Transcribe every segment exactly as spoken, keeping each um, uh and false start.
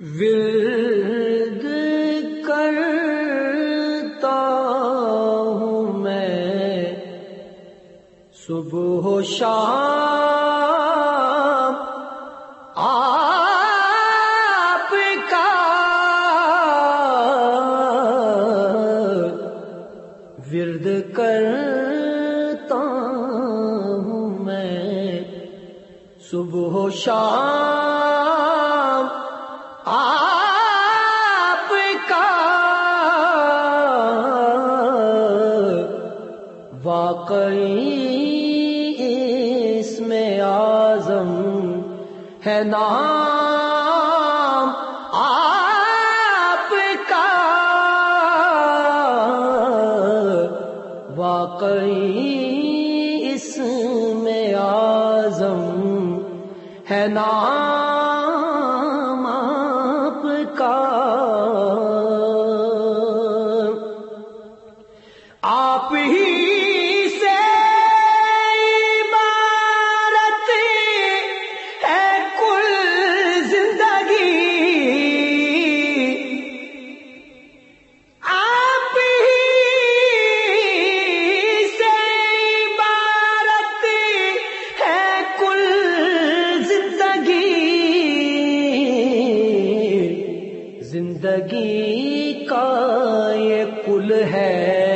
ورد کرتا ہوں میں صبح و شام آپ کا، ورد کرتا ہوں میں صبح و شام آپ کا، واقعی اس میں اعظم ہے نام آپ کا، واقعی اس میں اعظم ہے نام آپ کا۔ آپ ہی سے عبارت ہے کل زندگی، آپ ہی سے عبارت ہے کل زندگی، زندگی کا یہ کل ہے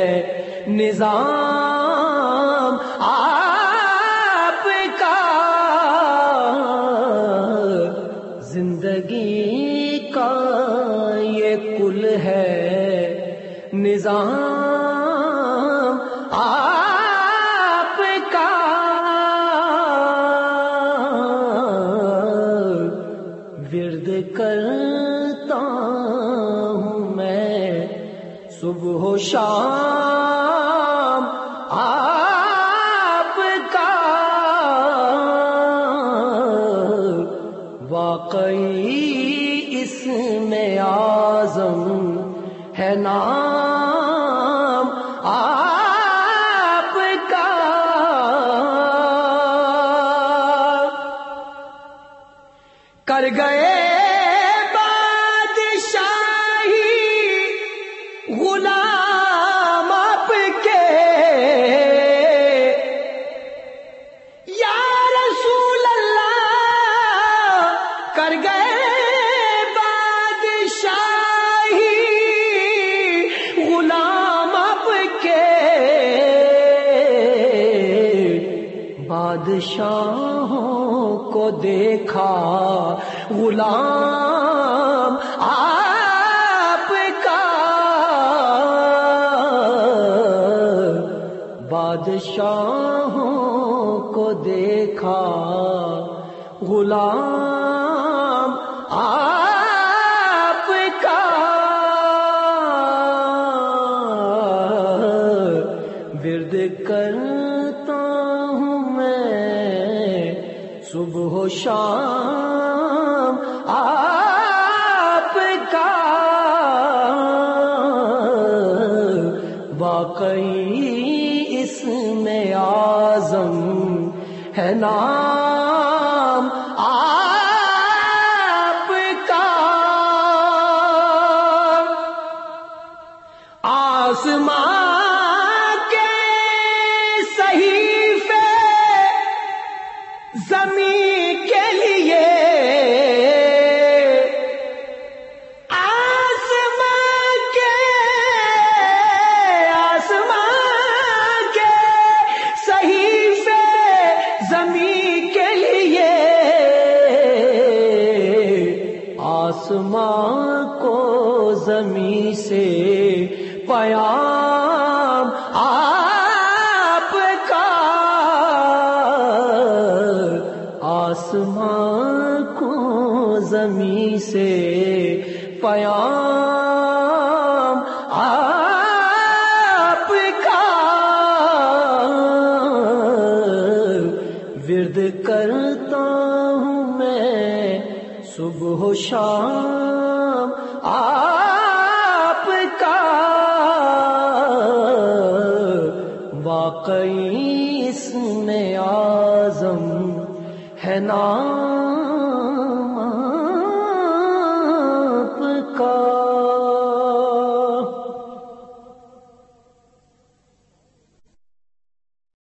نظام آپ کا، زندگی کا یہ کل ہے نظام آپ کا۔ ورد کرتا ہوں میں صبح و شام آپ کا، واقعی اس میں اعظم ہے نام آپ کا۔ کر گئے غلام آپ کے، یا رسول اللہ کر گئے بادشاہی غلام آپ کے، بادشاہوں کو دیکھا غلام آپ کا، بادشاہوں کو دیکھا غلام آپ کا۔ ورد کرتا ہوں میں صبح و شام آپ کا، واقعی اس میں اعظم ہے نام آپ کا۔ آسمان کے صحیفے زمین کے لیے، آسمان کو زمین سے پیام آپ کا، آسمان کو زمین سے پیام آپ کا۔ ورد کرتا ہوں میں صبح و شام آپ کا، واقعی اس میں اعظم ہے نام